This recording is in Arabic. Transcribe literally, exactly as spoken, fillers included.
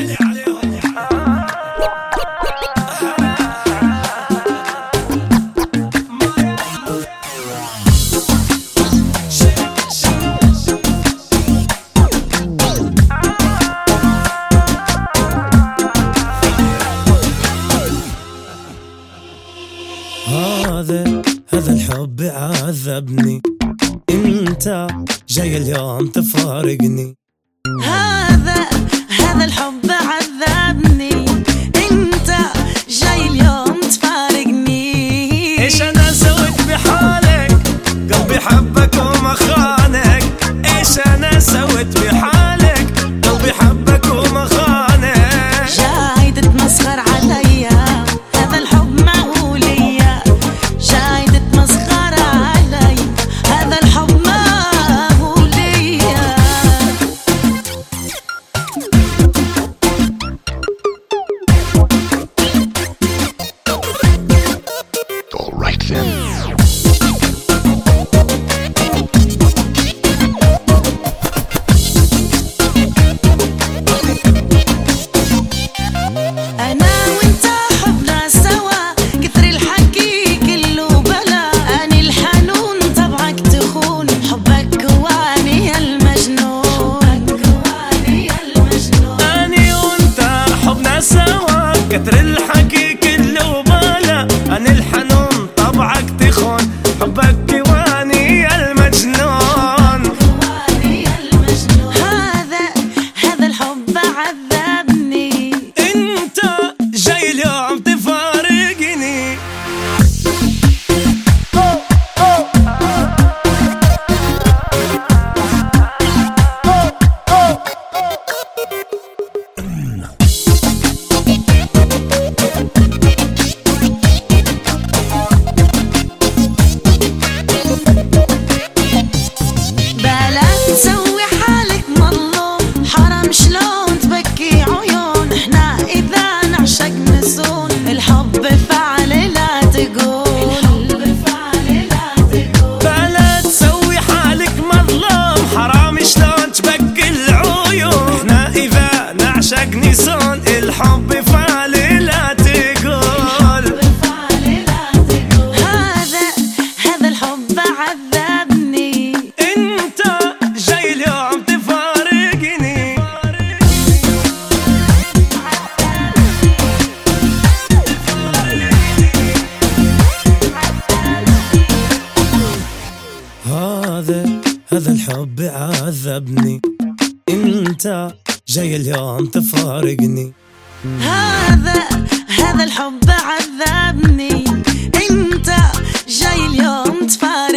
هذا هذا الحب عذبني، انت جاي اليوم تفارقني. هذا هذا الحب عذبني، انت جاي اليوم تفارقني. ايش انا سويت بحالك؟ قلبي حبك وما خانك. ايش انا سويت بحالك؟ قلبي حبك وما خانك. جاي تتمسخر عليا، هذا الحب معقولية. جاي تتمسخر علي، هذا الحب معقولية. All right then. أنا وأنت حبنا سوا، كثر الحكي كله بلا. أنا الحنون طبعك تخون، حبك واني المجنون. أني وأنت حبنا سوا، كتر الحكي كله بلا. أنا الحنون طبعك تخون، حبك واني المجنون. هذا هذا الحب عذبني، انت جاي اليوم تفارقني. بلا تسوي حالك مظلوم، حرام شلون تبكي عيون. احنا اذا نعشق نسون، الحب فعل لا تقول. بلا تسوي حالك مظلوم، حرام شلون تبكي العيون. احنا اذا نعشق نسون، الحب فعل لا تقول. هذا هذا الحب عذبني، انت جاي اليوم تفارقني. هذا هذا الحب عذبني، انت جاي اليوم تفارقني. هذا هذا الحب عذبني، انت جاي اليوم تفارقني.